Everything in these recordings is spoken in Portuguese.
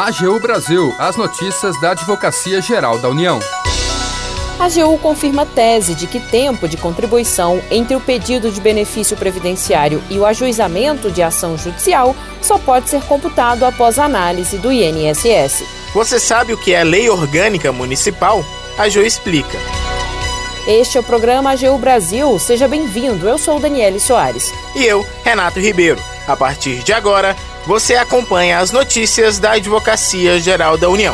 AGU Brasil, as notícias da Advocacia Geral da União. A AGU confirma a tese de que tempo de contribuição entre o pedido de benefício previdenciário e o ajuizamento de ação judicial só pode ser computado após análise do INSS. Você sabe o que é Lei Orgânica Municipal? A AGU explica. Este é o programa AGU Brasil. Seja bem-vindo. Eu sou Daniele Soares. E eu, Renato Ribeiro. A partir de agora, você acompanha as notícias da Advocacia Geral da União.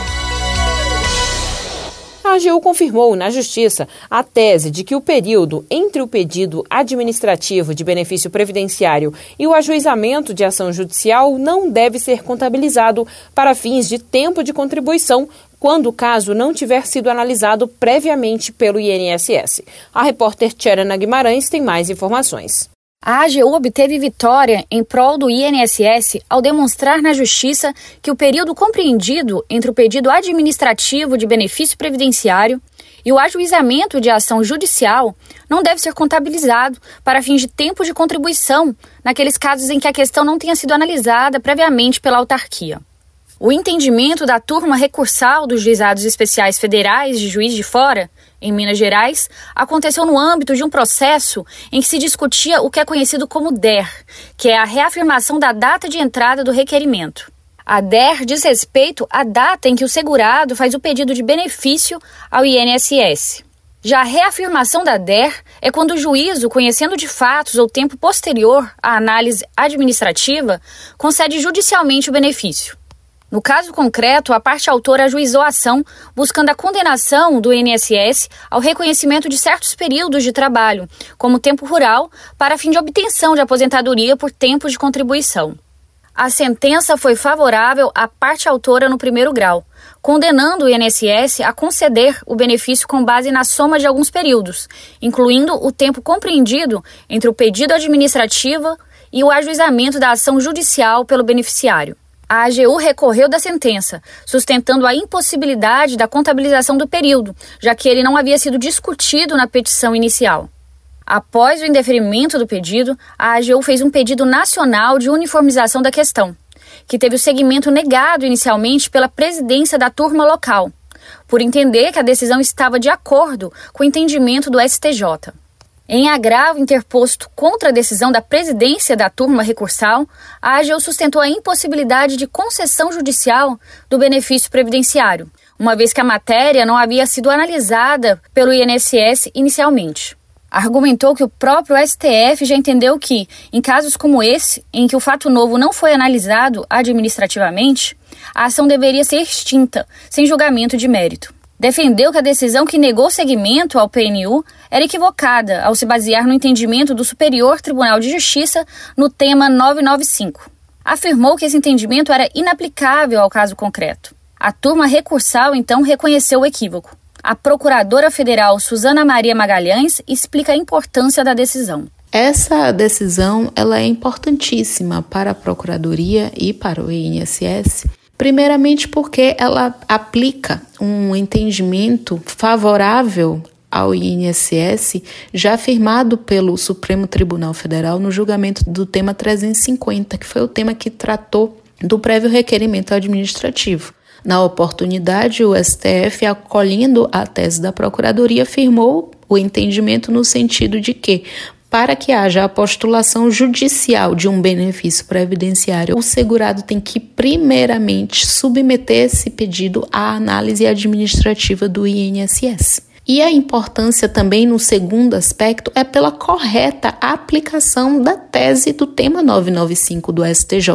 A AGU confirmou na Justiça a tese de que o período entre o pedido administrativo de benefício previdenciário e o ajuizamento de ação judicial não deve ser contabilizado para fins de tempo de contribuição quando o caso não tiver sido analisado previamente pelo INSS. A repórter Tcherena Guimarães tem mais informações. A AGU obteve vitória em prol do INSS ao demonstrar na Justiça que o período compreendido entre o pedido administrativo de benefício previdenciário e o ajuizamento de ação judicial não deve ser contabilizado para fins de tempo de contribuição naqueles casos em que a questão não tenha sido analisada previamente pela autarquia. O entendimento da turma recursal dos Juizados Especiais Federais de Juiz de Fora, em Minas Gerais, aconteceu no âmbito de um processo em que se discutia o que é conhecido como DER, que é a reafirmação da data de entrada do requerimento. A DER diz respeito à data em que o segurado faz o pedido de benefício ao INSS. Já a reafirmação da DER é quando o juízo, conhecendo de fatos ou tempo posterior à análise administrativa, concede judicialmente o benefício. No caso concreto, a parte autora ajuizou a ação buscando a condenação do INSS ao reconhecimento de certos períodos de trabalho, como tempo rural, para fim de obtenção de aposentadoria por tempo de contribuição. A sentença foi favorável à parte autora no primeiro grau, condenando o INSS a conceder o benefício com base na soma de alguns períodos, incluindo o tempo compreendido entre o pedido administrativo e o ajuizamento da ação judicial pelo beneficiário. A AGU recorreu da sentença, sustentando a impossibilidade da contabilização do período, já que ele não havia sido discutido na petição inicial. Após o indeferimento do pedido, a AGU fez um pedido nacional de uniformização da questão, que teve o segmento negado inicialmente pela presidência da turma local, por entender que a decisão estava de acordo com o entendimento do STJ. Em agravo interposto contra a decisão da presidência da turma recursal, a AGU sustentou a impossibilidade de concessão judicial do benefício previdenciário, uma vez que a matéria não havia sido analisada pelo INSS inicialmente. Argumentou que o próprio STF já entendeu que, em casos como esse, em que o fato novo não foi analisado administrativamente, a ação deveria ser extinta, sem julgamento de mérito. Defendeu que a decisão que negou seguimento ao PNU era equivocada ao se basear no entendimento do Superior Tribunal de Justiça no tema 995. Afirmou que esse entendimento era inaplicável ao caso concreto. A turma recursal, então, reconheceu o equívoco. A procuradora federal Suzana Maria Magalhães explica a importância da decisão. Essa decisão ela é importantíssima para a Procuradoria e para o INSS, primeiramente porque ela aplica um entendimento favorável ao INSS já afirmado pelo Supremo Tribunal Federal no julgamento do tema 350, que foi o tema que tratou do prévio requerimento administrativo. Na oportunidade, o STF, acolhendo a tese da Procuradoria, afirmou o entendimento no sentido de que, para que haja a postulação judicial de um benefício previdenciário, o segurado tem que, primeiramente, submeter esse pedido à análise administrativa do INSS. E a importância também, no segundo aspecto, é pela correta aplicação da tese do tema 995 do STJ,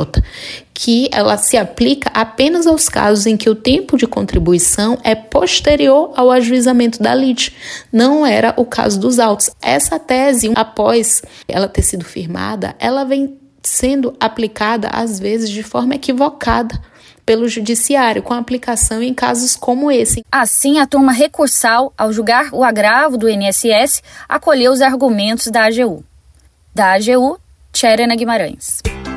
que ela se aplica apenas aos casos em que o tempo de contribuição é posterior ao ajuizamento da lide. Não era o caso dos autos. Essa tese, após ela ter sido firmada, ela vem sendo aplicada, às vezes, de forma equivocada pelo judiciário, com aplicação em casos como esse. Assim, a turma recursal, ao julgar o agravo do INSS, acolheu os argumentos da AGU. Da AGU, Tcherena Guimarães.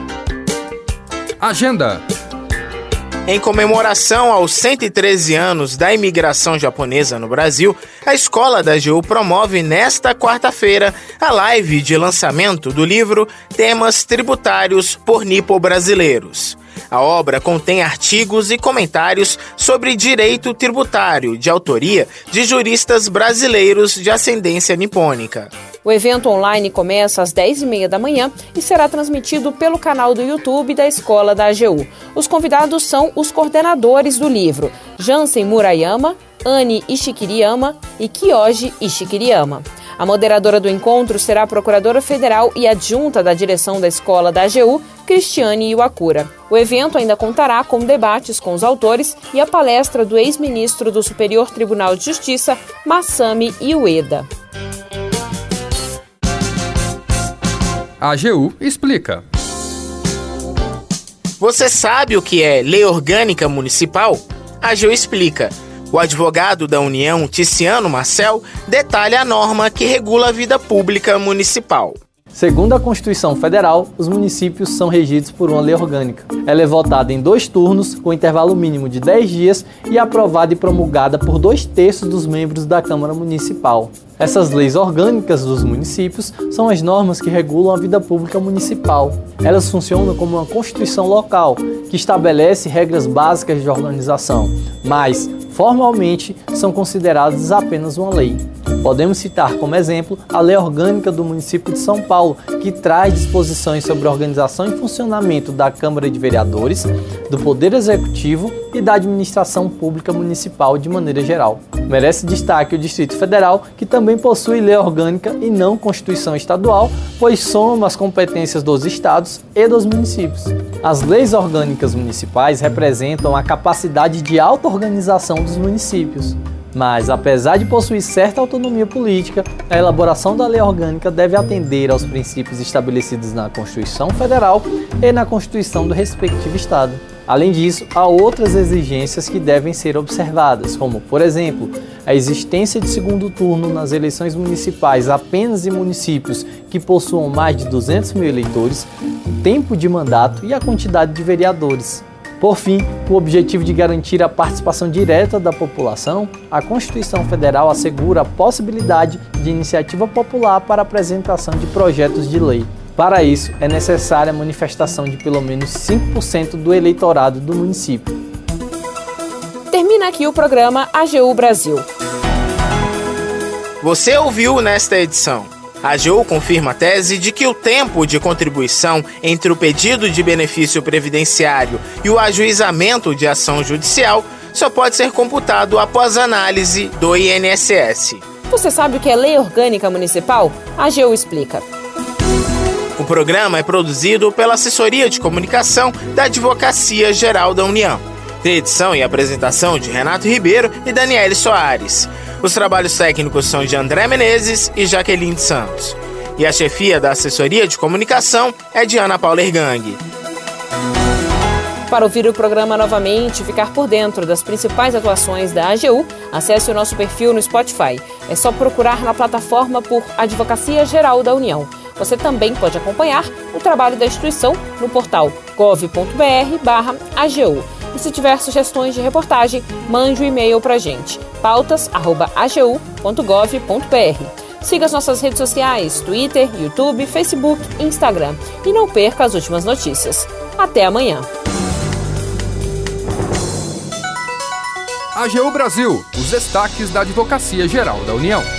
Agenda. Em comemoração aos 113 anos da imigração japonesa no Brasil, a Escola da AGU promove nesta quarta-feira a live de lançamento do livro Temas Tributários por Nipo-Brasileiros. A obra contém artigos e comentários sobre direito tributário, de autoria de juristas brasileiros de ascendência nipônica. O evento online começa às 10h30 da manhã e será transmitido pelo canal do YouTube da Escola da AGU. Os convidados são os coordenadores do livro, Jansen Murayama, Anne Ishikiriyama e Kiyoji Ishikiriyama. A moderadora do encontro será a procuradora federal e adjunta da direção da Escola da AGU, Cristiane Iwakura. O evento ainda contará com debates com os autores e a palestra do ex-ministro do Superior Tribunal de Justiça, Masami Ueda. A AGU explica. Você sabe o que é Lei Orgânica Municipal? A AGU explica. O advogado da União, Ticiano Marcel, detalha a norma que regula a vida pública municipal. Segundo a Constituição Federal, os municípios são regidos por uma lei orgânica. Ela é votada em 2 turnos, com intervalo mínimo de 10 dias e aprovada e promulgada por 2/3 dos membros da Câmara Municipal. Essas leis orgânicas dos municípios são as normas que regulam a vida pública municipal. Elas funcionam como uma Constituição local, que estabelece regras básicas de organização, mas, formalmente, são consideradas apenas uma lei. Podemos citar como exemplo a Lei Orgânica do Município de São Paulo, que traz disposições sobre a organização e funcionamento da Câmara de Vereadores, do Poder Executivo e da Administração Pública Municipal de maneira geral. Merece destaque o Distrito Federal, que também possui lei orgânica e não Constituição Estadual, pois soma as competências dos estados e dos municípios. As leis orgânicas municipais representam a capacidade de auto-organização dos municípios. Mas, apesar de possuir certa autonomia política, a elaboração da lei orgânica deve atender aos princípios estabelecidos na Constituição Federal e na Constituição do respectivo Estado. Além disso, há outras exigências que devem ser observadas, como, por exemplo, a existência de segundo turno nas eleições municipais apenas em municípios que possuam mais de 200 mil eleitores, o tempo de mandato e a quantidade de vereadores. Por fim, com o objetivo de garantir a participação direta da população, a Constituição Federal assegura a possibilidade de iniciativa popular para a apresentação de projetos de lei. Para isso, é necessária a manifestação de pelo menos 5% do eleitorado do município. Termina aqui o programa AGU Brasil. Você ouviu nesta edição. A AGU confirma a tese de que o tempo de contribuição entre o pedido de benefício previdenciário e o ajuizamento de ação judicial só pode ser computado após análise do INSS. Você sabe o que é Lei Orgânica Municipal? A AGU explica. O programa é produzido pela Assessoria de Comunicação da Advocacia Geral da União. Tem edição e apresentação de Renato Ribeiro e Daniele Soares. Os trabalhos técnicos são de André Menezes e Jaqueline Santos. E a chefia da Assessoria de Comunicação é de Ana Paula Ergang. Para ouvir o programa novamente e ficar por dentro das principais atuações da AGU, acesse o nosso perfil no Spotify. É só procurar na plataforma por Advocacia Geral da União. Você também pode acompanhar o trabalho da instituição no portal gov.br/AGU. E se tiver sugestões de reportagem, mande um e-mail para a gente, pautas@agu.gov.br. Siga as nossas redes sociais, Twitter, YouTube, Facebook e Instagram. E não perca as últimas notícias. Até amanhã. AGU Brasil, os destaques da Advocacia Geral da União.